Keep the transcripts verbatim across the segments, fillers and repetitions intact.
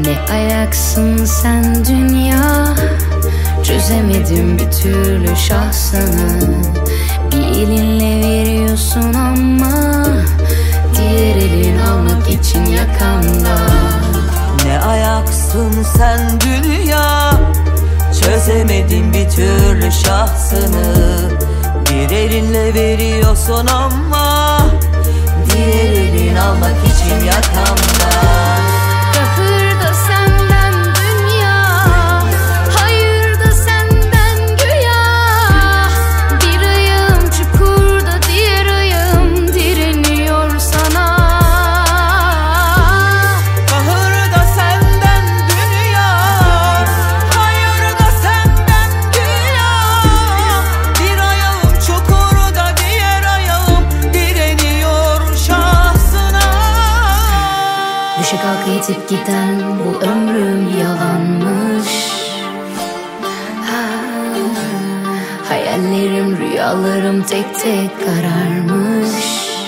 Ne ayaksın sen dünya, çözemedim bir türlü şahsını. Bir elinle veriyorsun ama diğer elin almak için yakamda. Ne ayaksın sen dünya, çözemedim bir türlü şahsını. Bir elinle veriyorsun ama diğer elin almak için yakamda. Kahır da senden dünya, hayır da senden güya. Bir ayağım çukurda, diğer ayağım direniyor sana. Kahır da senden dünya, hayır da senden güya. Bir ayağım çukurda, diğer ayağım direniyor şahsına. Düşe kalka yitip giden bu ömrüm yalanmış. Ha, hayallerim, rüyalarım tek tek kararmış.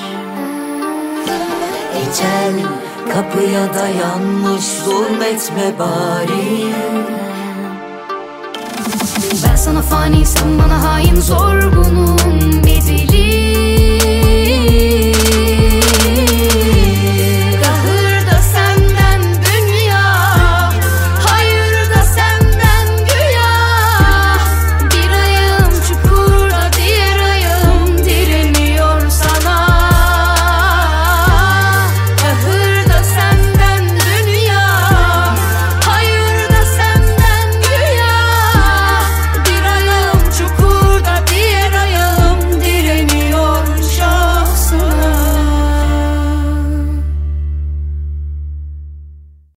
Ecel kapıya dayanmış, zulmetme bari. Ben sana fani, sen bana hain, zor bunun bedeli.